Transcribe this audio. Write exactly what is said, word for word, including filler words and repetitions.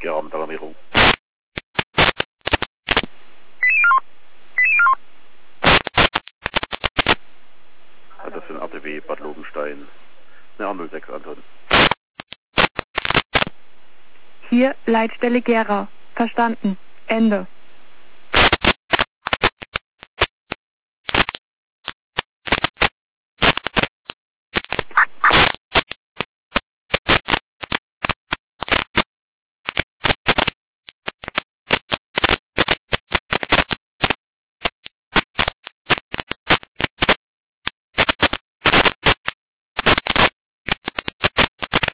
Gera mit Alarmierung. Das sind A T W Bad Lobenstein. Ne, A null sechs Anton. Hier Leitstelle Gera. Verstanden. Ende.